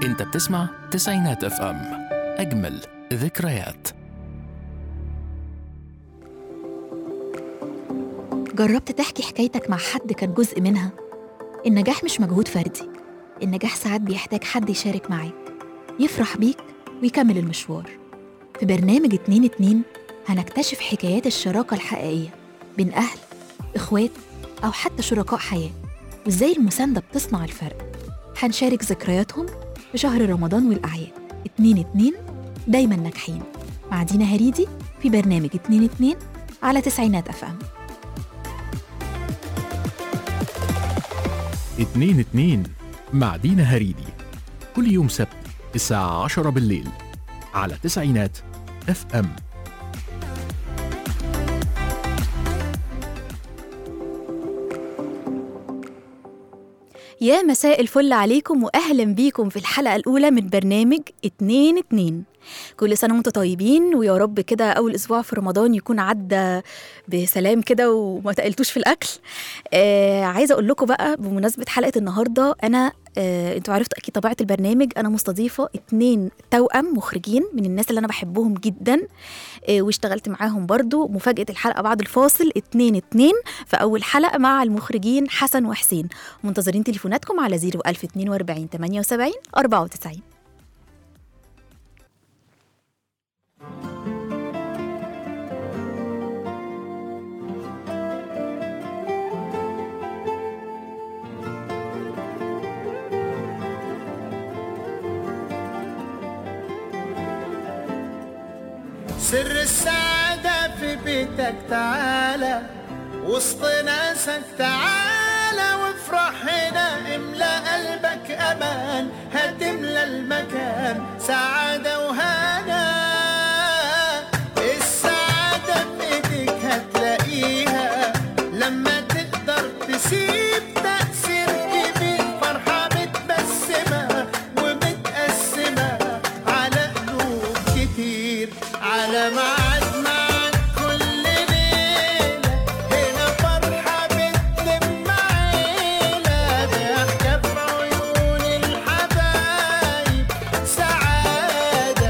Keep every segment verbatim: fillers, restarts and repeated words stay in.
انت بتسمع تسعينات اف ام، اجمل ذكريات. جربت تحكي حكايتك مع حد كان جزء منها؟ النجاح مش مجهود فردي، النجاح ساعات بيحتاج حد يشارك معاك، يفرح بيك ويكمل المشوار. في برنامج اتنين اتنين هنكتشف حكايات الشراكة الحقيقية بين أهل، إخوات، أو حتى شركاء حياة، وإزاي المساندة بتصنع الفرق. هنشارك ذكرياتهم في شهر رمضان والأعياد. اتنين اتنين دايما ناجحين مع دينا هريدي في برنامج اتنين اتنين على تسعينات اف ام. اتنين اتنين مع دينا هريدي كل يوم سبت الساعة عشرة بالليل على تسعينات اف ام. يا مساء الفل عليكم وأهلا بيكم في الحلقة الأولى من برنامج اتنين اتنين. كل سنة وانتم طيبين، ويا رب كده أول أسبوع في رمضان يكون عدى بسلام كده وما تقلتوش في الأكل. آه عايزة أقول لكم بقى بمناسبة حلقة النهاردة، أنا آه انتوا عرفتوا أكيد طبيعة البرنامج، أنا مستضيفة اتنين توأم مخرجين من الناس اللي أنا بحبهم جدا، آه واشتغلت معاهم برضو. مفاجأة الحلقة بعد الفاصل اتنين اتنين في أول حلقة مع المخرجين حسن وحسين. منتظرين تليفوناتكم على زيرو ألف اتنين وأربعين تمانية وسبعين أربعة وتسعين. سر السعادة في بيتك، تعالى وسط ناسك، تعالى وافرح هنا، املأ قلبك أمان، هتملى المكان سعادة وهنا. السعادة بإيدك هتلاقيها لما تقدر تسيب تأثير كبير، فرحة متبسمة ومتقسمة على قلوب كتير، على معاد معاد كل ليلة، هنا فرحة بتلم عيلة، ضحكة في عيون الحبايب، سعادة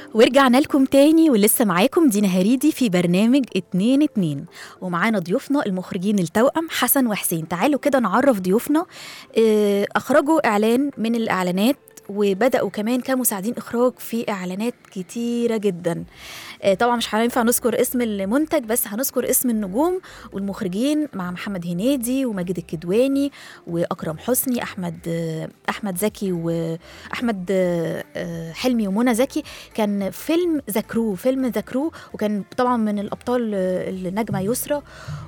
ورجعنا لكم تاني ولسه معاكم دينا هريدي في برنامج اتنين اتنين، ومعانا ضيوفنا المخرجين التوأم حسن وحسين. تعالوا كده نعرف ضيوفنا. اه، أخرجوا إعلان من الإعلانات وبدأوا كمان كمساعدين إخراج في إعلانات كتيرة جدا. اه، طبعا مش هينفع نذكر اسم المنتج، بس هنذكر اسم النجوم والمخرجين مع محمد هنيدي وماجد الكدواني وأكرم حسني، أحمد اه، أحمد زكي وأحمد اه، حلمي ومنى زكي. كان فيلم ذاكروه فيلم ذاكروه وكان طبعا من الأبطال اه، النجمة يسرى.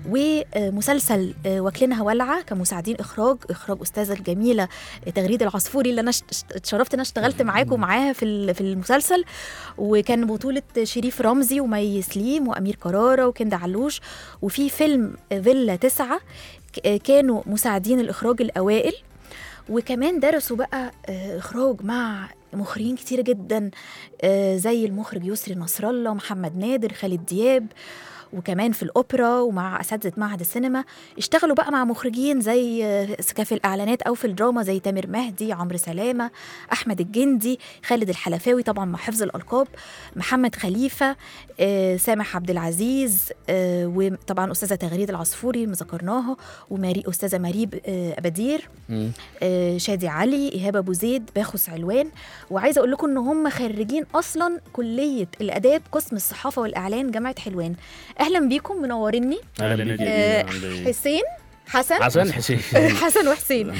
ومسلسل اه، واكلينها ولعة كمساعدين إخراج إخراج أستاذة الجميلة تغريد العصفوري اللي أنا اتشرفت ان انا اشتغلت معاكم معاها في في المسلسل. وكان بطولة شريف رمزي ومي سليم وامير كرارة وكندا علوش. وفي فيلم فيلا تسعة كانوا مساعدين الاخراج الاوائل. وكمان درسوا بقى اخراج مع مخرجين كتير جدا زي المخرج يسري نصر الله، محمد نادر، خالد دياب، وكمان في الأوبرا ومع أساتذة معهد السينما. اشتغلوا بقى مع مخرجين زي في الإعلانات أو في الدراما زي تامر مهدي، عمرو سلامة، أحمد الجندي، خالد الحلفاوي طبعا مع حفظ الألقاب، محمد خليفة، آه، سامح عبد العزيز، آه، وطبعا أستاذة تغريد العصفوري مذكرناها، وماري أستاذة مريب آه، أبدير، آه، شادي علي، إيهاب أبو زيد، باخس علوان. وعايزة أقول لكم إن هم خريجين أصلا كلية الآداب قسم الصحافة والإعلان جامعة حلوان. اهلا بيكم، منوريني. اهلا بيك. آه حسين حسن حسن حسين حسن وحسين.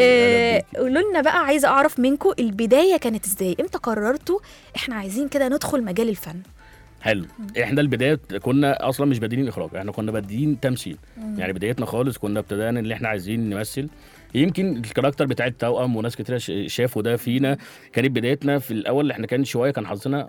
آه قولوا لنا بقى، عايزه اعرف منكم البدايه كانت ازاي؟ امتى قررتوا احنا عايزين كده ندخل مجال الفن؟ حلو. احنا البدايه كنا اصلا مش بادئين اخراج، احنا كنا بادئين تمثيل. مم. يعني بدايتنا خالص كنا ابتدانا اللي احنا عايزين نمثل. يمكن الكاركتر بتاع التوأم وناس كتير شافوا ده فينا. كانت بدايتنا في الاول احنا كان شويه كان حظنا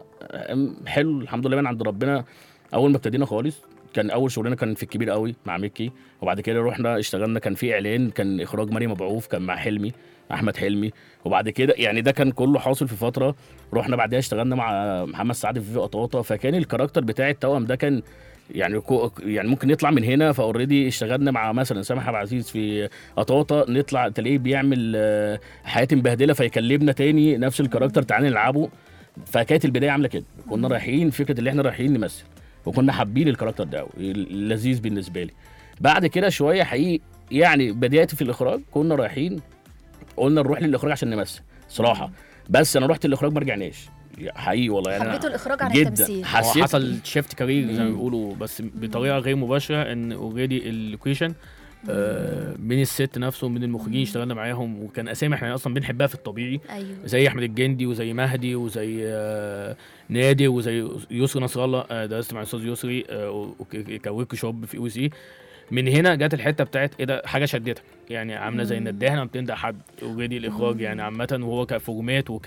حلو الحمد لله من عند ربنا. اول ما ابتدينا خالص كان اول شغلنا كان في الكبير قوي مع ميكي، وبعد كده رحنا اشتغلنا كان في اعلان كان اخراج مريم مبعوث كان مع حلمي احمد حلمي. وبعد كده يعني ده كان كله حاصل في فتره. رحنا بعدها اشتغلنا مع محمد سعد في قطاطا. فكان الكاركتر بتاع التوأم ده كان يعني يعني ممكن نطلع من هنا. فاوريدي اشتغلنا مع مثلا سامح عبد العزيز في قطاطا، نطلع تلاقيه بيعمل حياه مبهدله فيكلمنا تاني نفس الكاركتر تعالى نلعبه. فكانت البدايه عامله كده. كنا رايحين فكره اللي احنا رايحين نمثل، وكنا حابين الكاركتر ده لذيذ بالنسبه لي. بعد كده شويه حقيقي يعني بدايتي في الاخراج كنا رايحين قلنا نروح للاخراج عشان نمثل صراحه. بس انا رحت الاخراج ما رجعناش حقيقي والله. يعني حبيتوا الاخراج عن التمثيل. حصل شيفت كارير زي ما بيقولوا، بس بطريقه غير مباشره. ان اوريدي اللوكيشن آه من الست نفسه من المخرجين اشتغلنا معاهم، وكان اسامي احنا اصلا بنحبها في الطبيعي. أيوه. زي احمد الجندي وزي مهدي وزي آه نادر وزي يسري نصر الله. آه درست مع الاستاذ يسري آه وكورك شوب في او سي. من هنا جت الحته بتاعت ايه ده حاجه شدتك، يعني عامله زي النداهه لما بتندى حد. اوريدي الاخراج يعني عامه وهو كفورمات وك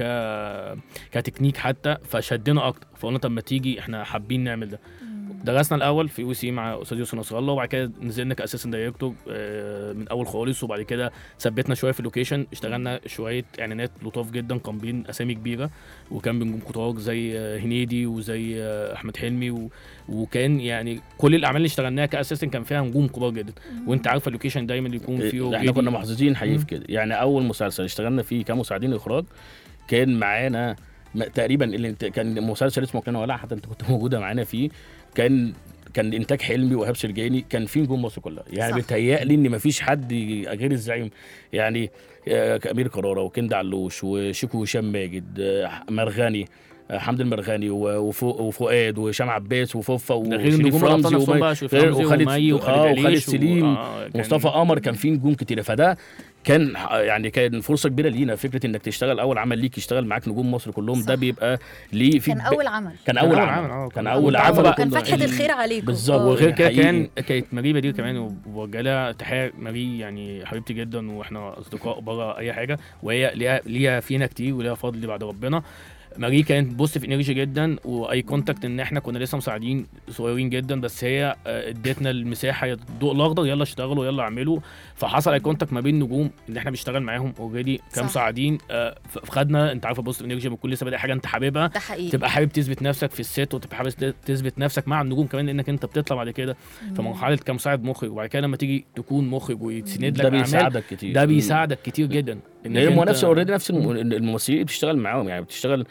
كتكنيك حتى فشدنا اكتر. فقلنا طب ما تيجي احنا حابين نعمل ده. درسنا الاول في او سي مع استاذ يوسف نصر الله، وبعد كده نزلنا كاسيستنت دايركتور من اول خالص. وبعد كده ثبتنا شويه في اللوكيشن، اشتغلنا شويه اعلانات لطاف جدا كان بين اسامي كبيره، وكان بنجوم كتار زي هنيدي وزي احمد حلمي و... وكان يعني كل الاعمال اللي اشتغلناها كاسيستنت كان فيها نجوم كبار جدا. وانت عارف اللوكيشن دايما يكون فيه. احنا كنا محظوظين حقيقي في كده. يعني اول مسلسل اشتغلنا فيه كمساعدين اخراج كان معانا تقريبا اللي كان مسلسل اسمه واكلينها ولعة، حتى انت كنت موجوده معانا فيه. كان كان انتاج حلمي وإيهاب سرجاني، كان فيه نجوم مصر كلها. يعني بيتهيألي ان مفيش حد غير الزعيم. يعني امير كرارة وكندا علوش وشيكو هشام ماجد مرغني حمد المرغني وفؤاد وهشام عباس وفوفا وشريف رمزي وخالد وخالد سليم ومصطفى قمر. كان فيه نجوم كتير. فده كان يعني كان فرصه كبيره لينا. فكره انك تشتغل اول عمل ليك يشتغل معاك نجوم مصر كلهم. صح. ده بيبقى ليه في كان اول عمل كان اول عمل, عمل. كان اول عمل كان فتحه الخير عليكم بالظبط. وغير كده كان كانت مريبه دي كمان، وبوجه لها تحيه. مري يعني حبيبتي جدا واحنا اصدقاء بره اي حاجه، وهي ليها ليها فينا كتير وليها فضل بعد ربنا. ماري كانت بوست في انرجي جدا واي كونتاكت. ان احنا كنا لسه مساعدين صغيرين جدا، بس هي ادتنا المساحه الضوء الاخضر يلا اشتغلوا يلا اعملوا. فحصل اي كونتاكت ما بين نجوم اللي احنا بنشتغل معاهم اوريدي كمساعدين. خدنا انت عارفه بوست انرجي بتكون لسه بادئ حاجه انت حاببها، تبقى حابب تثبت نفسك في السيت وتبقى حابب تثبت نفسك مع النجوم كمان، لانك انت بتطلع بعد كده في مرحله كمساعد مخرج. وبعد كده لما تيجي تكون مخرج ويتسند لك ده بيساعدك كتير. ده بيساعدك كتير جدا. ان هي نفس اوريدي نفس الممثلين بتشتغل معاهم. يعني بتشتغل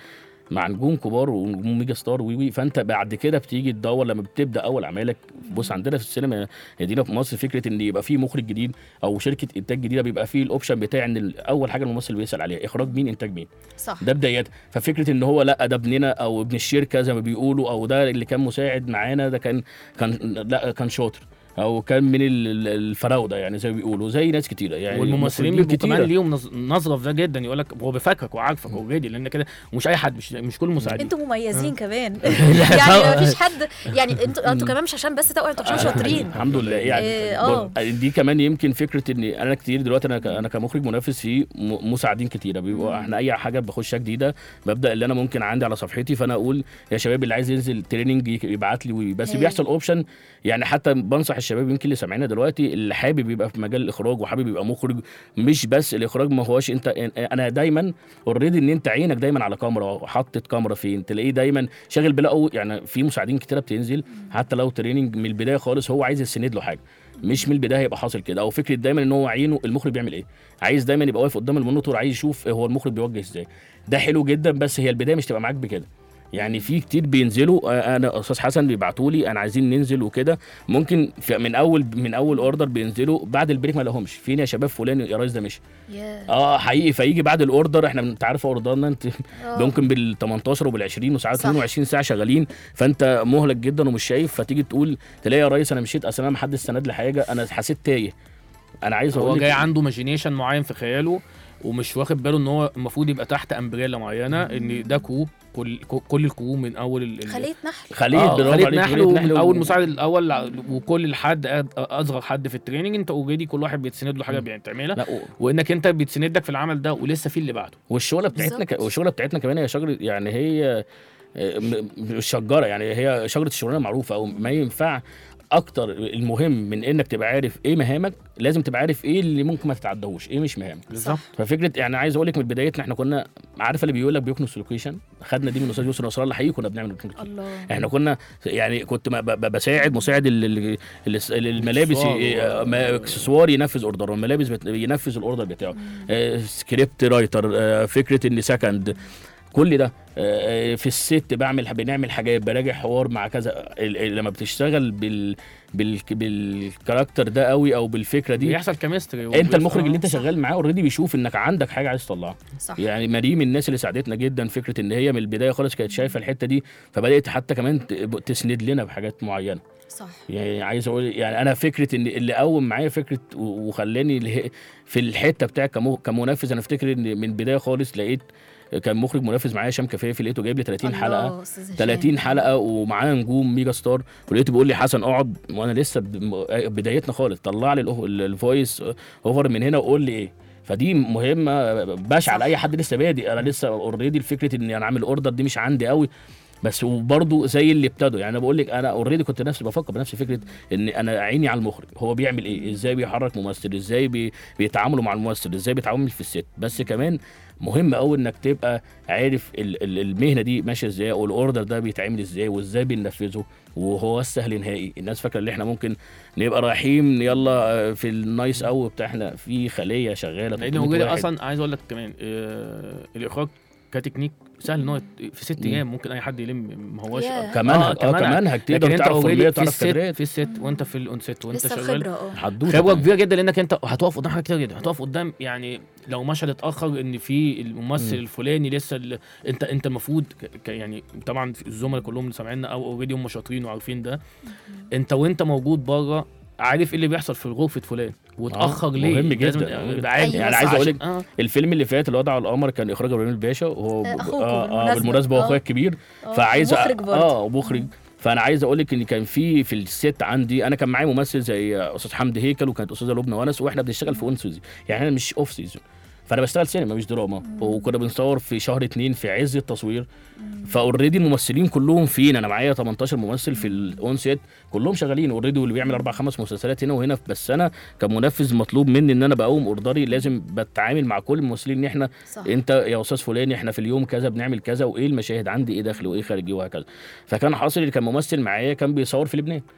مع نجوم كبار ونجوم ميجا ستار وي وي فانت بعد كده بتيجي تدور لما بتبدا اول اعمالك. بص عندنا في السينما هدينا في مصر فكره ان يبقى في مخرج جديد او شركه انتاج جديده بيبقى فيه الاوبشن بتاع ان اول حاجه الممثل بيسال عليها اخراج مين انتاج مين. صح. ده بدايات. ففكره ان هو لا ده ابننا او ابن الشركه زي ما بيقولوا او ده اللي كان مساعد معانا ده كان كان لا كان شاطر او كان من ال- الفراوده يعني زي ما بيقولوا زي ناس كتيره يعني والممثلين مخرجين بيبقوا كمان كتيرة. ليهم نظ- نظره في ده جدا، يقول لك هو بيفكرك وعارفك اوريدي لان كده مش اي حد، مش مش كل المساعدين. انتوا مميزين كمان يعني مفيش حد يعني انتوا انتوا كمان مش عشان بس توأم، انتوا عشان شاطرين. الحمد لله يعني إيه، آه. بص، دي كمان يمكن فكره ان انا كتير دلوقتي انا ك- انا كمخرج منافس في م- مساعدين كتيره بيبقوا احنا اي حاجه بخشها جديده ببدا اللي انا ممكن عندي على صفحتي فانا اقول يا شباب اللي عايز ينزل تريننج يك- يبعت لي بس هاي. بيحصل اوبشن يعني حتى بنصح الشباب يمكن اللي سامعينا دلوقتي اللي حابب يبقى في مجال الاخراج وحابب يبقى مخرج مش بس الاخراج ما هوش انت انا دايما اوريدي ان انت عينك دايما على كاميرا وحطت كاميرا فين تلاقيه دايما شاغل بلا يعني في مساعدين كتيره بتنزل حتى لو تريننج من البدايه خالص هو عايز يسند له حاجه مش من البدايه يبقى حاصل كده او فكره دايما ان هو عينه المخرج بيعمل ايه عايز دايما يبقى واقف قدام المونيتور عايز يشوف هو المخرج بيوجه ازاي ده حلو جدا بس هي البدايه مش تبقى معاك بكده يعني في كتير بينزلوا آه، انا استاذ حسن بيبعتوا لي انا عايزين ننزل وكده ممكن في- من اول من اول اوردر بينزلوا بعد البريك ما لهمش فين يا شباب فلان يا ريس ده مشي ياه. اه حقيقي فيجي بعد الاوردر احنا انت عارف اوردرنا انت آه. ممكن بال تمنتاشر وبال عشرين وساعات صح. اتنين وعشرين ساعه شغالين فانت مهلك جدا ومش شايف فتيجي تقول تلاقي يا ريس انا مشيت اصل انا ما حدش سند لي حاجه انا حسيت تايه انا عايز هو اقول جاي لك عنده ماجينيشن معين في خياله ومش واخد باله ان هو المفروض يبقى تحت امبريلا معينه ان ده كو كل كل الكرو من اول ال- ال- خلية نحل. خليه آه، برافو خلية عليك، نحل خلية نحل من و- اول مساعد الاول وكل حد أد- اصغر حد في التريننج انت اوريدي كل واحد بيتسند له حاجه بتعملها لا و- وانك انت بيتسندك في العمل ده ولسه في اللي بعده. والشغله بتاعتنا ك... بالظبط. والشغله بتاعتنا كمان هي شجره يعني هي آه، م- مش شجره يعني هي شجره الشغلانه معروفه او ما ينفع اكتر المهم من انك تبقى عارف ايه مهامك لازم تبقى عارف ايه اللي ممكن ما تتعدهوش ايه مش مهامك بالظبط. ففكره يعني عايز اقول لك من بدايتنا احنا كنا عارفه اللي بيقول لك بيكنس لوكيشن خدنا دي من استاذ يسرا نصر الله حقيقي كنا بنعمل بيكنس الله. احنا كنا يعني كنت ب- ب- بساعد مساعد ال- ال- ال- الملابس إكسسوار ي- و- ما- اكسسوار ينفذ اوردر والملابس بت- ينفذ الاوردر بتاعه آه، سكريبت رايتر آه، فكره ان سكند كل ده آه، في الست بعمل بنعمل حاجات براجع حوار مع كذا ال- ال- لما بتشتغل بال بال بالكاركتر ده قوي او بالفكره دي بيحصل كيمستري انت المخرج اللي انت شغال معاه اوريدي بيشوف انك عندك حاجه عايز تطلعها صح. يعني مريم الناس اللي ساعدتنا جدا فكره ان هي من البدايه خالص كانت شايفه الحته دي فبدات حتى كمان ت- تسند لنا بحاجات معينه صح. يعني عايز اقول يعني انا فكره ان اللي قوم معايا فكره و- وخلاني اللي- في الحته بتاعك كمو- كمنفذ انا افتكر ان من البدايه خالص لقيت كان مخرج منافس معايا هشام كفافي لقيته جايب لي تلاتين الله، حلقه أستاذ هشام. تلاتين حلقه ومعاه نجوم ميجا ستار ولقيته بيقول لي حسن اقعد وانا لسه ب- بدايتنا خالص طلع لي الأو- ال- الفويس اوفر من هنا وقول لي ايه فدي مهمه بشعه لاي حد لسه بادئ انا لسه اوريدي الفكره اني انا عامل اوردر دي مش عندي قوي بس وبرضه زي اللي ابتدوا يعني انا بقول لك انا اوريدي كنت نفسي بفكر بنفس فكره ان انا عيني على المخرج هو بيعمل ايه ازاي بيحرك ممثل ازاي بي بيتعاملوا مع الممثل ازاي بيتعامل في الست بس كمان مهم قوي انك تبقى عارف ال- ال- المهنه دي ماشيه ازاي والاوردر ده بيتعمل ازاي وازاي بننفذه وهو السهل نهائي الناس فاكره ان احنا ممكن نبقى رايحين يلا آه، في النايس قوي بتاع احنا في خليه شغاله لان تلتمية هو كده واحد. اصلا عايز اقول لك كمان آه الاخراج كتكنيك سهل ان هو يت- في ست ايام ممكن اي حد يلم ما هوش ياه. كمنهج اه كمنهج لكن تقدر انت تعرف already فورميه في تعرف الست كادرات في الست وانت في الاون ست وانت لسه شغال خبرة اه حدوته خبره كمان. كبيره جدا لانك انت هتقف قدام حاجات كتير جدا هتقف قدام يعني لو مشهد اتاخر ان في الممثل مم. الفلاني لسه ال... انت انت المفروض ك... ك- يعني طبعا الزملاء كلهم اللي سامعيننا او اوريدي هم شاطرين وعارفين ده انت وانت موجود بره عارف ايه اللي بيحصل في غرفه فلان وتاخر ليه مهم لازم جدا. يبقى عادي. أيوة يعني صح. عايز اقول لك آه. الفيلم اللي فات الوضع على القمر كان اخراج ابراهيم الباشا وهو آه، أخوكم اه, آه بالمناسبة. بالمناسبه هو آه. اخويا الكبير آه، فعايز ومخرج برضه. اه ومخرج فانا عايز اقول لك ان كان في في الست عندي انا كان معايا ممثل زي استاذ حمدي هيكل وكانت استاذه لبنى ونس واحنا بنشتغل في اون سيزون يعني انا مش اوف سيزون فانا بشتغل سينما مش دراما وكنا بنصور في شهر اتنين في عز التصوير فاوريدي الممثلين كلهم فين انا معايا تمنتاشر ممثل في الاون سيت كلهم شغالين اوريدي واللي بيعمل اربع خمس مسلسلات هنا وهنا بس انا كمنفذ مطلوب مني ان انا بقوم اوردري لازم بتعامل مع كل الممثلين ان احنا صح. انت يا استاذ فلان احنا في اليوم كذا بنعمل كذا وايه المشاهد عندي ايه داخلي وايه خارجي وهكذا فكان حاصل اللي كان ممثل معايا كان بيصور في لبنان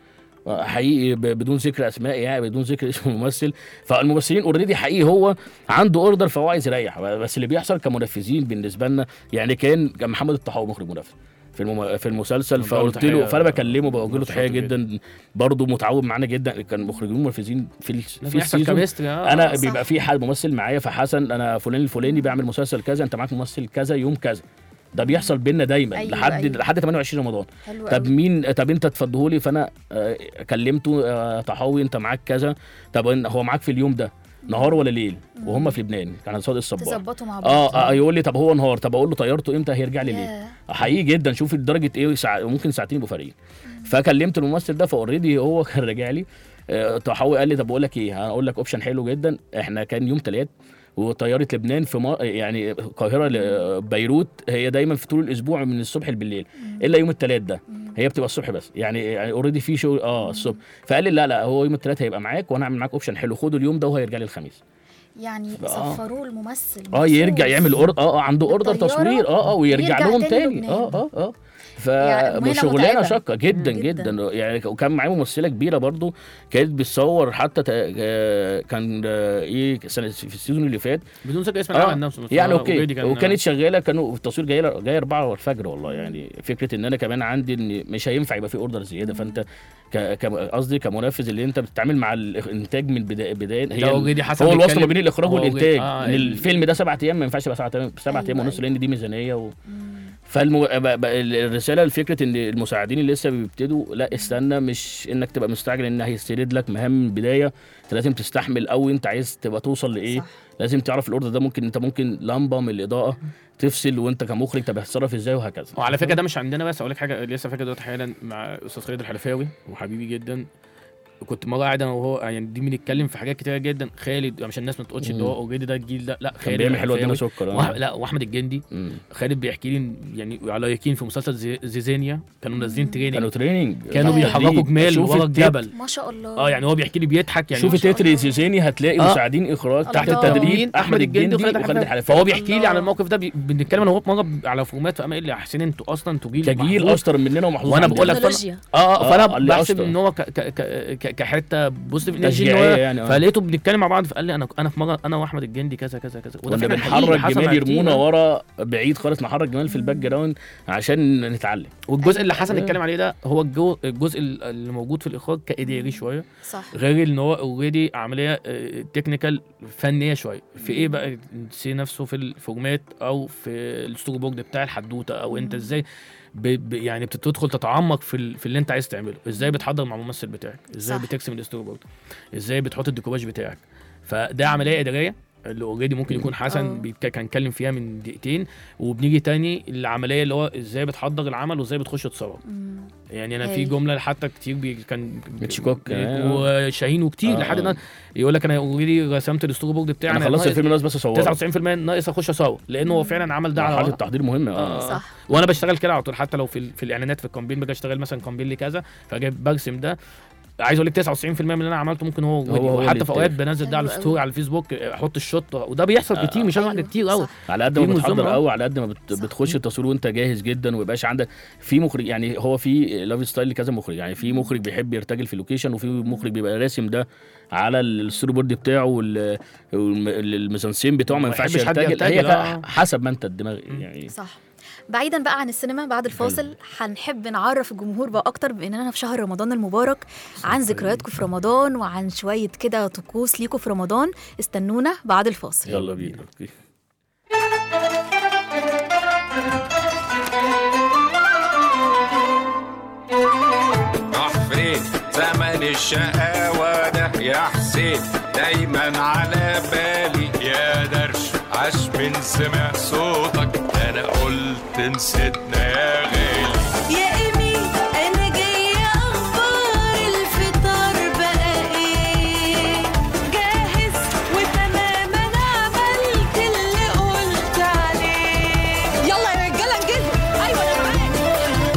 حقيقي ب- بدون ذكر اسماء يعني بدون ذكر اسم الممثل. فالممثلين اوريدي حقيقي هو عنده اوردر فهو عايز يريح. بس اللي بيحصل كمنفذين بالنسبه لنا يعني كان كان محمد الطحاوي مخرج منفذ في المم... في المسلسل. فقلت له فانا بكلمه بوجه له تحيه جدا برضه متعاون معانا جدا. كان مخرجين منفذين في ال... في السيزون انا صح. بيبقى في حد ممثل معايا فحسن انا فلان الفلاني بيعمل مسلسل كذا انت معاك ممثل كذا يوم كذا. ده بيحصل بينا دايما أيوة لحد أيوة. لحد ثمانية وعشرين رمضان. حلو طب قوي. مين طب انت تفضهولي فانا آه كلمته آه طحاوي انت معاك كذا. طب هو معاك في اليوم ده نهار ولا ليل وهم في لبنان كان صادق الصباح تظبطوا مع بعض. اه اه يقول لي طب هو نهار طب اقول له طيارته امتى هيرجع لي ليه ياه. حقيقي جدا. شوف لدرجه ايه ساعة ممكن ساعتين يبقوا فارقين. فكلمت الممثل ده فاوريدي هو كان راجع لي آه طحاوي قال لي طب بقول لك ايه هقول لك اوبشن حلو جدا. احنا كان يوم ثلاث وطياره لبنان في ما يعني القاهره لبيروت هي دايما في طول الاسبوع من الصبح بالليل الا يوم الثلاث ده هي بتبقى الصبح بس يعني يعني اوريدي في شغل اه الصبح. فقال لي لا لا هو يوم الثلاث هيبقى معاك وانا هعمل معاك اوبشن حلو خده اليوم ده وهيرجع لي الخميس. يعني آه. صفروه الممثل اه يرجع يعمل اوردر اه اه عنده اوردر بالطيارة تصوير اه اه ويرجع ويرجع لهم تاني تاني لبنان. اه اه اه يعني مهنة فشغلانه متعبة. شاقه جدا مم. جدا, جدا. يعني وكان معايا ممثله كبيره برضو كانت بتصور حتى تا- آه، كان آه، ايه سنة في السيزون اللي فات بدون ذكر اسم آه، العمل نفسه بس يعني هو اوكي already كان- وكانت شغاله كانوا التصوير جاي جاي أربعة الفجر والله. يعني فكره ان انا كمان عندي ان مش هينفع يبقى في اوردر زياده. فانت ك- ك- قصدي كمنفذ اللي انت بتتعامل مع الانتاج من بدايه بدايه ده هي already حسب هو الوصل بيتكلم- ما بين الاخراج هو والانتاج آه، ان ال- الفيلم ده سبعة ايام ما ينفعش يبقى سبعة ايام سبعة أيوة، ايام ونص أيوة. لان دي ميزانيه و... فالمو... ب- ب- الرساله لفكره ان المساعدين اللي لسه بيبتدوا لا استنى مش انك تبقى مستعجل ان هيسترد لك مهام من البدايه. انت لازم تستحمل او انت عايز تبقى توصل لايه. صح. لازم تعرف الاوردر ده ممكن انت ممكن لمبه من الاضاءه تفصل وانت كمخرج طب هتصرف ازاي وهكذا. وعلى فكره ده مش عندنا بس اقول لك حاجه لسه فاكر دلوقتي حالا مع استاذ خالد الحلفاوي وحبيبي جدا. كنت مره قاعد انا وهو يعني دي بنتكلم في حاجات كتيره جدا. خالد عشان الناس ما تقولش ان هو اوريدي ده الجيل ده لا كان خالد بيعمل حلوه قدام الحلفاوي سكر وأح- آه. لا واحمد الجندي. مم. خالد بيحكي لي يعني على يقين في مسلسل زي- زيزينيا كانوا منزلين كانوا تريننج تريننج كانوا ياه. بيحركوا جمال شوف ورا التيت- الجبل. ما شاء الله. اه يعني هو بيحكي لي بيضحك يعني شوف ما شاء تتر الله. زيزاني هتلاقي آه. مساعدين اخراج تحت الله. التدريب احمد الجندي وخالد الحلفاوي. الحلفاوي. فهو بيحكي لي الله. على الموقف ده بي- بنتكلم انا وهو مره على فورمات فقام قال لي يا حسين انتوا اصلا انتوا جيل كجيل محظوظ. اشطر مننا ومحظوظ وانا عننا. بقول لك فانا تكنولوجيا. اه اه فانا آه، اللي بحسب أشطر. ان هو ك ك ك ك- كحته بوزيتيف انرجي تشجيعية يعني، آه. فلقيته بنتكلم مع بعض فقال لي انا انا في مره انا واحمد الجندي كذا كذا كذا كنا فعلاً حقيقي بنحرك حصل جمال مع كتير. يرمونا ورا بعيد خالص نحرك جمال في الباك جراوند عشان نتعلم. والجزء اللي حسن أيوة. اتكلم عليه ده هو الجو الجزء اللي موجود في الاخراج كاداري شويه صح. غير ان هو اوريدي عمليه تكنيكال فنيه شويه في ايه بقى سي نفسه في الفورمات او في الستوري بورد بتاع الحدوته او انت ازاي ب ب يعني بتدخل تتعمق في ال- في اللي انت عايز تعمله. ازاي بتحضر مع الممثل بتاعك ازاي صح. بترسم الستوري بورد ازاي بتحط الديكوباج بتاعك. فده عمليه اداريه اللي اوريدي ممكن يكون أه. حسن بيتك- كان اتكلم فيها من دقيقتين. وبنيجي تاني العمليه اللي هو ازاي بتحضر العمل وازاي بتخش تصور. مم. يعني انا في هايل. جمله حتى كتير بي كان هيتشكوك، بي- آه. وشاهين وكتير آه. لحد الناس يقول لك انا اوريدي رسمت الستوري بورد بتاعي انا خلصت الفيلم ناقص بس تسعة اصوره. وتسعين بالمية ناقص اخش اصور لانه هو فعلا عمل ده على مرحله ورق. التحضير مهمه اه, آه. صح. وانا بشتغل كده على طول حتى لو في ال- في الاعلانات في الكامبين باجي اشتغل مثلا كامبين لي كذا فاجي برسم ده. عايز اقول لك تسعة وتسعين بالمية من اللي انا عملته ممكن هو هو- هو وحتى اللي في اوقات يتاخد. بنزل ده على حلو الستوري أوي. على الفيسبوك احط الشوت وده بيحصل كتير مش انا واحد أيوة. كتير قوي. صح. على قد دي ما منظمة، بتحضر آه. قوي على قد ما بت... صح. بتخش التصوير وانت جاهز جدا ويبقاش عندك في مخرج. يعني هو في لاف ستايل لكذا مخرج. يعني في مخرج بيحب يرتجل في اللوكيشن وفي مخرج بيبقى راسم ده على الستوري بورد بتاعه وال- والم- الميزانسين بتاعه ما ما ينفعش يحبش حد يرتجل. هي يرتجل، آه. ك- حسب ما انت الدماغ يعني. صح. بعيدا بقى عن السينما بعد الفاصل هنحب نعرف الجمهور بقى اكتر باننا في شهر رمضان المبارك عن ذكرياتكم في رمضان وعن شويه كده طقوس ليكم في رمضان. استنونا بعد الفاصل. يلا بينا. أوكي. عفريت زمن الشقاوة ده يا حسين دايما على بالي يا درش عاش من سمع صوتك انا قلت نسيتنا يا غالي. يا إيمي أنا جاية أخبار الفطار بقى إيه جاهز وتمام أنا عملت اللي قلت عليه. يلا يا رجالة نجهز. أيوة أنا معاك.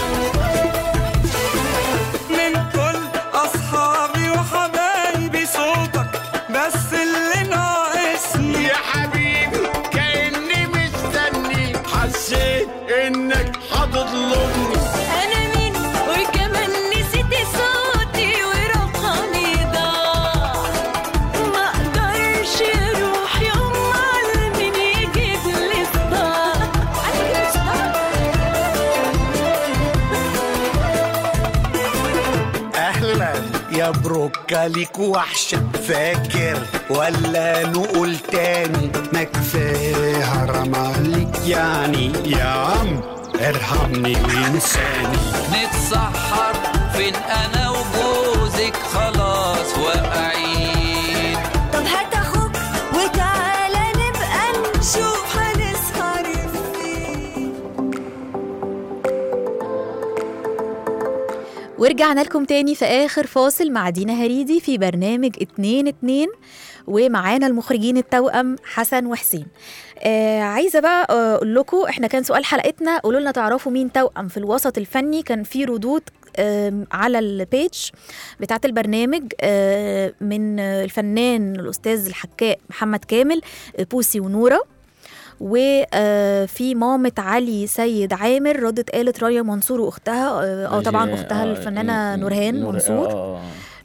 من كل أصحابي وحبايبي صوتك بس اللي ناقصني. يا حبيبي كأني مستني حسيت انك حاضر اهلا يا بروكاليك وحشة، فاكر ولا نقول تاني؟ ما كفاية حرام عليك يعني يا عم، ارحمني وانساني. نتسحر فين انا وجوزك خلاص واقعين. طب هات اخوك وتعالى نبقى نشوف هنسهر فين. ورجعنا لكم تاني في آخر فاصل مع دينا هريدي في برنامج اتنين اتنين، ومعانا المخرجين التوأم حسن وحسين. آه عايزة بقى أقول لكم، إحنا كان سؤال حلقتنا قولوا لنا تعرفوا مين توأم في الوسط الفني. كان في ردود آه على البيج بتاعت البرنامج آه من الفنان الأستاذ الحكاء محمد كامل، بوسي ونورة. وفي مامة علي سيد عامر ردت قالت رانيا منصور واختها، اه طبعا اختها الفنانة نورهان منصور. آه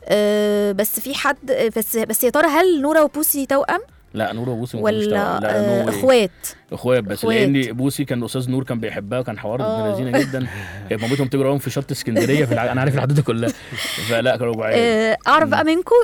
آه بس في حد بس بس يا ترى هل نورة وبوسي توأم؟ لا نور وبوسي ولا آه اخوات اخوات بس أخوات. لان بوسي كان الاستاذ نور كان بيحبها وكان حوار ابن لذينه جدا. كانت مامتهم تجري وراهم في شط اسكندريه في الع... انا عارف الحدوته كلها. فلا كانوا بعيد. آه اعرف بقى منكم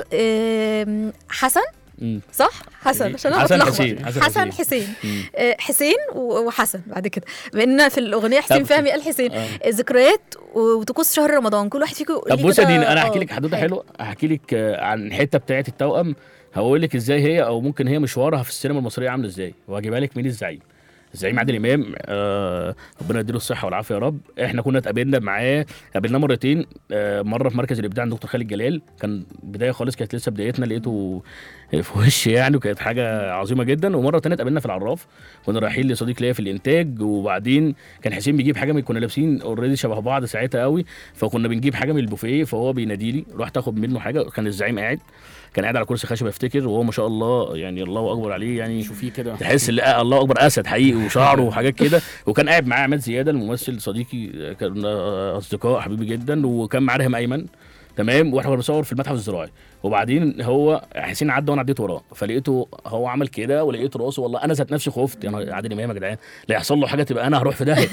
آه حسن مم. صح حسن عشان انا حسن حسين حسن, حسن حسين آه حسين وحسن بعد كده بان في الاغنيه حسين فهمي قال حسين. آه. ذكريات وطقوس شهر رمضان كل واحد فيكم يقول لي. طب بصي يا دينا انا احكي لك حدوته حلوه، احكي لك عن الحته بتاعه التوأم، هقول لك ازاي هي او ممكن هي مشوارها في السينما المصريه عامل ازاي، وهجيبها لك مين الزعيم. الزعيم عادل امام آه ربنا يديله الصحه والعافيه يا رب. احنا كنا اتقابلنا معاه قابلناه مرتين، آه مره في مركز الابداع عند دكتور خالد جلال، كان بدايه خالص كانت لسه بدايتنا، لقيته في وشي يعني وكانت حاجه عظيمه جدا. ومره ثانيه اتقابلنا في العراف، كنا رايحين لصديق ليا في الانتاج، وبعدين كان حسين بيجيب حاجه من كنا لابسين اوريدي شبه بعض ساعتها قوي، فكنا بنجيب حاجه من البوفيه، فهو بينادي لي رحت اخد منه حاجه. كان الزعيم قاعد كان قاعد على كرسي خشب افتكر، وهو ما شاء الله يعني الله اكبر عليه يعني، شوفيه كده تحس ان الله اكبر اسد حقيقي وشعره وحاجات كده. وكان قاعد معاه عماد زياده الممثل صديقي، كان اصدقاء حبيبي جدا، وكان معاه ريهام ايمن تمام. واحنا بنصور في المتحف الزراعي، وبعدين هو حسين عدى وانا عديت وراه، فلقيته هو عمل كده ولقيت راسه، والله انا ذات نفسي خفت يعني عادل امام يا جدعان لا يحصل له حاجه تبقى انا هروح في داهيه.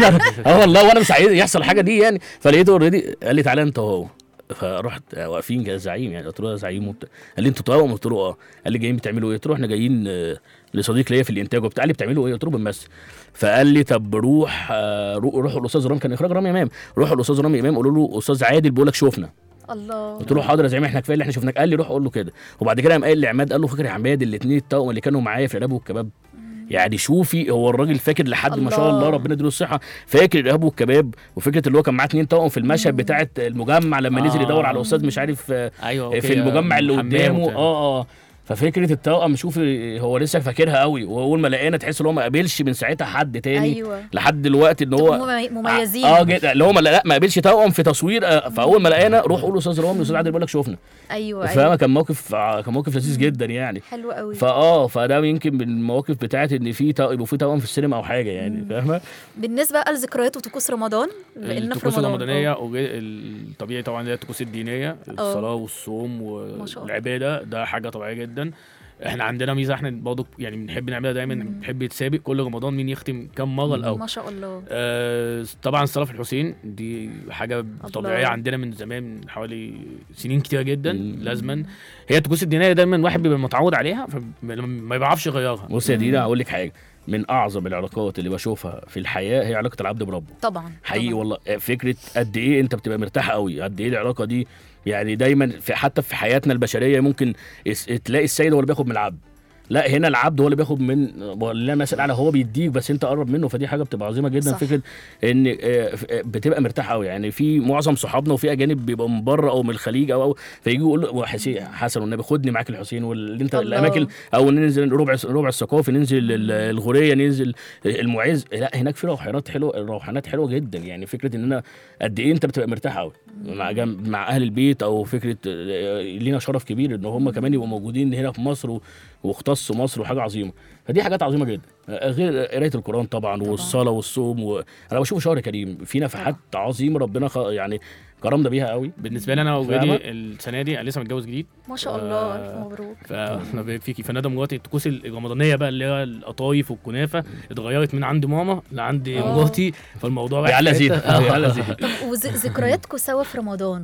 اه والله وانا مش عايز يحصل حاجه دي يعني. فلقيته اوريدي قال لي تعالى انت وهو، فرحت واقفين كده زعيم يعني، قلت له يا زعيم وبتاع، قال لي انتوا توأم؟ قلت له اه. قال لي جايين بتعملوا ايه؟ قلت له احنا جايين لصديق ليا في الانتاج وبتاع. قال لي بتعملوا ايه؟ قلت له بنمثل. فقال لي طب روح روحوا الاستاذ رامي، كان اخراج رامي امام، روحوا الاستاذ رامي امام قولوا له استاذ عادل بيقول لك شوفنا. الله. قلت له حاضر يا زعيم احنا كفايه اللي احنا شفناك. قال لي روح قول له كده. وبعد كده قام قال لي عماد، قال له فاكر يا عماد الاثنين التوأم اللي كانوا معايا في الارهاب والكباب؟ يعني شوفي هو الراجل فاكر لحد الله. ما شاء الله ربنا يديله الصحه، فاكر الارهاب والكباب، وفكره اللي هو كان معاه اتنين توأم في المشهد بتاعه المجمع لما آه. نزل يدور على استاذ مش عارف أيوة في المجمع اللي قدامه. اه اه ففكره التوأم شوفي هو لسه فاكرها قوي، واول ما لقينا تحس ان هو ما قابلش من ساعتها حد تاني. أيوة. لحد دلوقتي ان هو مميزين اه جدا اللي هو ما لا ما قابلش توأم في تصوير. آه فاول ما لقينا روح قول له استاذ رامي استاذ عادل بيقول لك شوفنا. ايوه فاهمه أيوة. كان موقف كان موقف لذيذ جدا يعني، حلو قوي. فاه فده يمكن من المواقف بتاعت ان في يبقى في توأم في السينما او حاجه يعني فاهمه. بالنسبه بقى لذكريات وطقوس رمضان، بقينا في رمضان الرمضانيه الطبيعي طبعا اللي هي الطقوس الدينيه، الصلاه والصوم والعباده، ده حاجه طبيعيه جدا. احنا عندنا ميزه احنا برضه يعني بنحب نعملها دايما، بنحب نتسابق كل رمضان مين يختم كم مره الاول. ما شاء الله. آه طبعا الصلاه في الحسين دي حاجه الله. طبيعيه عندنا من زمان، من حوالي سنين كتيره جدا. مم. لازما هي الطقوس الدينيه دايما الواحد بيبقى متعود عليها فما بيعرفش يغيرها. بص يا دينا اقول لك حاجه، من اعظم العلاقات اللي بشوفها في الحياه هي علاقه العبد بربه. طبعا حقيقي طبعًا. والله فكره قد ايه انت بتبقى مرتاح قوي، قد ايه العلاقه دي يعني دايما في حتى في حياتنا البشريه ممكن تلاقي السيد هو اللي بياخد من العبد، لا هنا العبد هو اللي بياخد من لا مثلا على هو بيديك بس انت قرب منه، فدي حاجه بتبقى عظيمه جدا. صح. فكره ان بتبقى مرتاح قوي يعني. في معظم صحابنا وفي اجانب بيبقوا من بره او من الخليج او او فيجوا يقولوا حسين حسن والنبي خدني معاك الحسين واللي انت الله. الاماكن او ننزل ربع ربع الثقافي، ننزل الغوريه، ننزل المعز، لا هناك في روحانات حلوه، روحانات حلوه جدا يعني. فكره ان انا قد ايه انت بتبقى مرتاح قوي مع جنب مع اهل البيت، او فكره لينا شرف كبير ان هم كمان يبقوا موجودين هنا في مصر واختصوا مصر وحاجه عظيمه. فدي حاجات عظيمه جدا، غير قرايه القران طبعا, طبعا. والصلاه والصوم و... انا بشوف شهر كريم في نفحات عظيمه ربنا خ... يعني كرمنا بيها قوي. بالنسبه لي انا وجدي السنه دي انا لسه متجوز جديد ما شاء الله. آه الف مبروك. فانا بارك فيكي. فندى مراتي الطقوس الرمضانيه بقى اللي هي القطايف والكنافه اتغيرت من عند ماما لعند مراتي، فالموضوع بقى على زيد على زيد. طب وذكرياتكم سوا في رمضان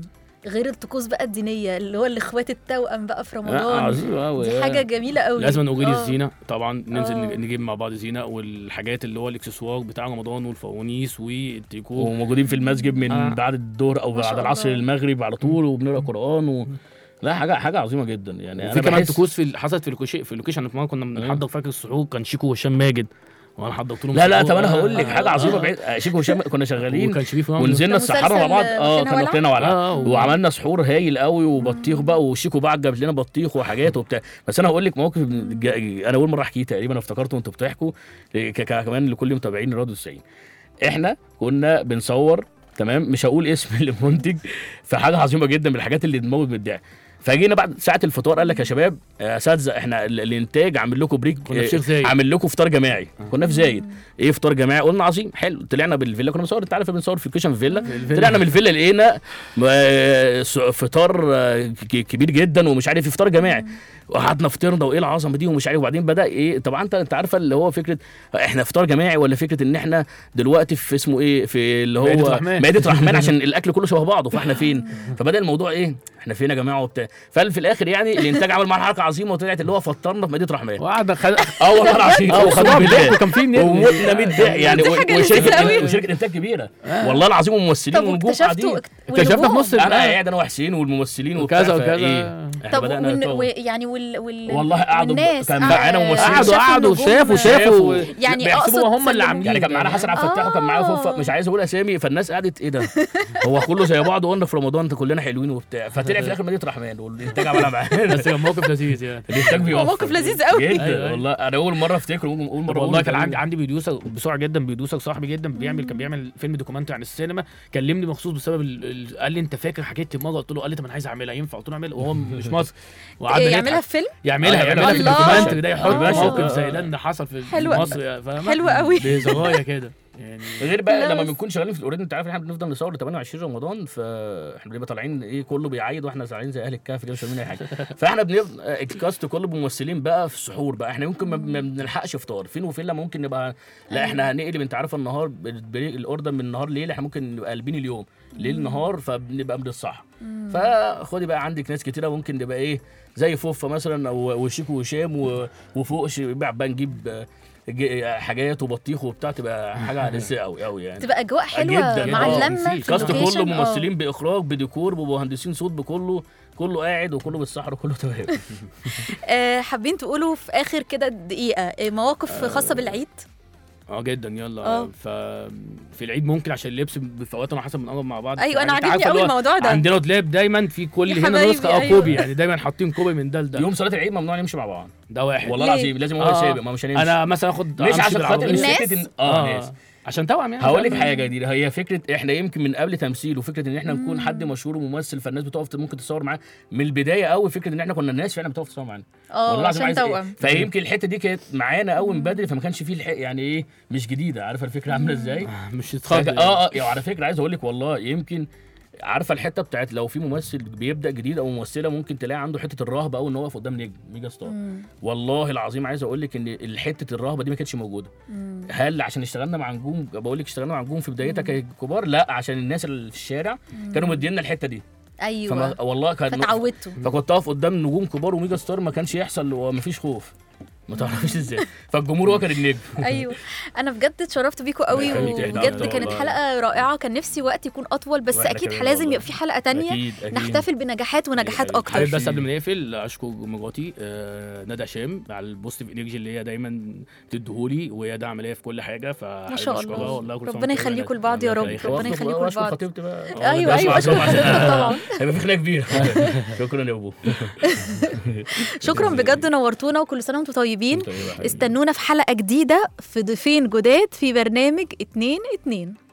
غير الطقوس بقى الدينيه اللي هو الاخوات التوأم بقى في آه، رمضان. عظيم أوي. دي حاجه جميله قوي. لازم نقول آه. الزينه طبعا، ننزل آه. نجيب مع بعض زينه والحاجات اللي هو الاكسسوار بتاع رمضان والفوانيس والديكور. وموجودين في المسجد من آه. بعد الظهر او ما شاء بعد العصر الله. للمغرب على طول، وبنقرا قران و... لا حاجه حاجه عظيمه جدا يعني. وفي انا كمان بحس طقوس في ال- حصلت في اللوكيشن في اللوكيشن في مرة كنا بنحضر فاكر السحور، كان شيكو وهشام ماجد وانا حضرت لهم لا لا سحور. طب انا آه، هقول لك آه، حاجه آه، عظيمه آه. بعيد. آه، شيكو وهشام كنا شغالين وكان شريف رامي. ونزلنا ده السحاره مع بعض. مسلسل اه مكينا كنا ولع؟ مكينا ولع آه، و- وعملنا سحور هايل قوي وبطيخ بقى، وشيكو بقى جاب لنا بطيخ وحاجات وبتاع. بس انا هقول لك موقف جا- انا اول مره احكيه تقريبا، افتكرته وانتوا بتحكوا ك- ك- كمان لكل متابعين راديو تسعين. احنا كنا بنصور تمام، مش هقول اسم المنتج، في حاجه عظيمه جدا من الحاجات اللي تموت من الضحك. فجينا بعد ساعه الفطار قال لك يا شباب يا اساتذه احنا ال- الانتاج عامل لكم بريك، كنا في شيخ زايد. عامل لكم فطار جماعي. كنا في زايد. ايه فطار جماعي؟ قلنا عظيم حلو. طلعنا بالفيلا، كنا بنصور، انت عارف بنصور في الكيشن في فيلا. طلعنا من الفيلا لقينا آه، س- فطار آه، ك- كبير جدا ومش عارف فطار جماعي. وقعدنا فطرنا وايه العظمه دي ومش عارف. وبعدين بدا ايه، طبعا انت انت عارفه اللي هو فكره احنا فطار جماعي ولا فكره ان احنا دلوقتي في اسمه ايه، في اللي مائدة هو رحمن. مائدة رحمن عشان الاكل كله شبه بعضه. فاحنا فين؟ فبدا الموضوع ايه، احنا فين يا جماعه وبتاع. ففي الاخر يعني الانتاج عمل معانا حركه عظيمه وطلعت اللي هو فطرنا في مائدة رحمن. وقعد خد اه والله العظيم. اه وخدوها بالله وكان في وموتنا من الضحك يعني. دي حاجة و- لذيذة وشركه أوي. وشركه انتاج كبيره والله العظيم، وممثلين طب ونجوم قاعدين. واكتشفتوا اكتشفنا في نص انا ال- قاعد انا وحسين والممثلين وبتاع وكذا وكذا. فإيه، إحنا طب بدأنا ومن نتطور. و يعني وال وال والله قعدوا والناس كان قعدوا- معانا ممثلين. قعدوا شافوا قعدوا النجوم. شافوا شافوا يعني بيحسبوا أقصد هم اللي سلموا. عاملين يعني كان معانا حسن عبد الفتاح وكان معاه فوفا، مش عايز اقول اسامي. فالناس قعدت ايه ده، هو كله زي بعض وقلنا في رمضان انت كلنا حلوين وبتاع. فطلع في الاخر مدينه رحمن والانتاج عملها معانا. بس كان موقف لذيذ يعني. الانتاج بيوفر موقف لذيذ قوي. جدا أيوة. والله. انا اول مره افتكر اول أول مره والله أقول كان ده. عندي عندي بروديوسر بسرعه جدا، بروديوسر صاحبي جدا بيعمل كان بيعمل فيلم دوكيومنتري عن السينما، كلمني مخصوص بسبب ال... ال... قال لي انت فاكر حكيت مره؟ قلت له قال لي طب انا عايز اعملها، ينفع؟ قلت له اعملها وهو مش مصري. وقعدنا يعملها نضحك. في فيلم. يعملها آه، يعملها في الله. الدوكيومنتري ده، يحط آه. موقف آه. زي ده اللي حصل في حلوة. مصر، فاهمة؟ حلوة قوي. بهزرايه كده يعني. غير بقى لا لما بس- بنكون شغالين في الاوريدي، انت عارف احنا بنفضل نصور ل ثمانية وعشرين رمضان، فاحنا بنبقى طالعين ايه كله بيعيد واحنا طالعين زي اهل الكهف كده مش فاهمين اي حاجه. فاحنا بنبقى الكاست كله بممثلين بقى في السحور بقى. احنا ممكن ما ما بنلحقش فطار فين وفين، لما ممكن نبقى لا احنا هنقلب، انت عارفه النهار بريك الاوردر من النهار ليل، احنا ممكن نبقى قلبين اليوم ليل نهار، فبنبقى من الصح. فخدي بقى عندك ناس كتيره ممكن نبقى ايه زي فوفا مثلا او وشيكو وهشام و- وفوق بقى نجيب ج- حاجات وبطيخ وبتاع، تبقى حاجه لذيذه قوي قوي يعني. تبقى اجواء حلوه جداً. مع آه. اللمه في كاست كله اللوكيشن. آه. ممثلين باخراج بديكور بمهندسين صوت بكله، كله قاعد وكله بالسحر وكله تمام. آه، حابين تقولوا في اخر كده دقيقه آه، مواقف خاصه بالعيد؟ اه جدا يلا. آه. ففي العيد ممكن عشان اللبس بفواتنا حسب بنقرب مع بعض. ايوه انا يعني أنت عاجبني عارفة قوي اللي هو الموضوع ده. عندنا دولاب دايما في كل يا هنا حبايبي، نسخه اه أيوة. كوبي، يعني دايما حاطين كوبي من ده لده. يوم صلاه العيد ممنوع نمشي مع بعض ده واحد والله ليه؟ العظيم، لازم هو آه. سابق ما مش هنمشي. انا مثلا اخد مش أمشي عشان خاطر بالعربية. مش الناس؟ فكره إن- اه ناس. عشان توأم يعني. هقول لك حاجه جديده، هي فكره احنا يمكن من قبل تمثيل وفكره ان احنا نكون حد مشهور وممثل، فالناس بتقف ممكن تصور معاه من البدايه قوي. فكره ان احنا كنا الناس فعلا بتقف تصور معانا اه والله العظيم. عشان عايز إيه؟ توأم. فيمكن الحته دي كانت معانا قوي من بدري، فما كانش فيه الحق يعني ايه مش جديده. عارفه الفكره عامله ازاي؟ مش فج- يتخض اه اه يعني على فكره عايز اقول لك والله يمكن عارفه الحته بتاعت لو في ممثل بيبدا جديد او ممثله ممكن تلاقي عنده حته الرهبه او ان هو يقف قدام نجم ميجا ستار. والله العظيم عايز اقول لك ان حته الرهبه دي ما كانتش موجوده. هل عشان اشتغلنا مع نجوم، بقول لك اشتغلنا مع نجوم في بدايتها ككبار؟ لا، عشان الناس اللي في الشارع كانوا مدينا الحته دي. ايوه فما والله كان فتعودتوا. فكنت اقف قدام نجوم كبار وميجا ستار ما كانش يحصل ومفيش خوف، ما تعرفيش ازاي. فالجمهور هو كان النجم. ايوه انا بجد اتشرفت بيكم قوي، الله يخليك يا إحدى وبجد والله. كانت حلقه رائعه. كان نفسي وقت يكون اطول، بس وإحنا اكيد كمان لازم والله. يبقى في حلقه تانية أكيد أكيد. نحتفل بنجاحات ونجاحات أكيد. اكتر. حابب بس قبل ما نقفل اشكر مراتي آه ندى هشام على البوستيف انرجي اللي هي دايما بتديهولي، وهي داعم ليا في كل حاجه. ما شاء الله. والله كل سنة ربنا وأنت يخليكم طيبة. لبعض يا رب. الله يخليك. ربنا يخليكم وأشكر لبعض. خطيبتي بقى. ايوه ايوه اشكر حضرتك طبعا. هيبقى في خناقه كبيره. شكرا يا ابو. شكرا بجد، نورتونا وكل سنه وانتم طيبين. طيب يا حبيبي. استنونا في حلقه جديده في ضيفين جداد في برنامج اتنين اتنين.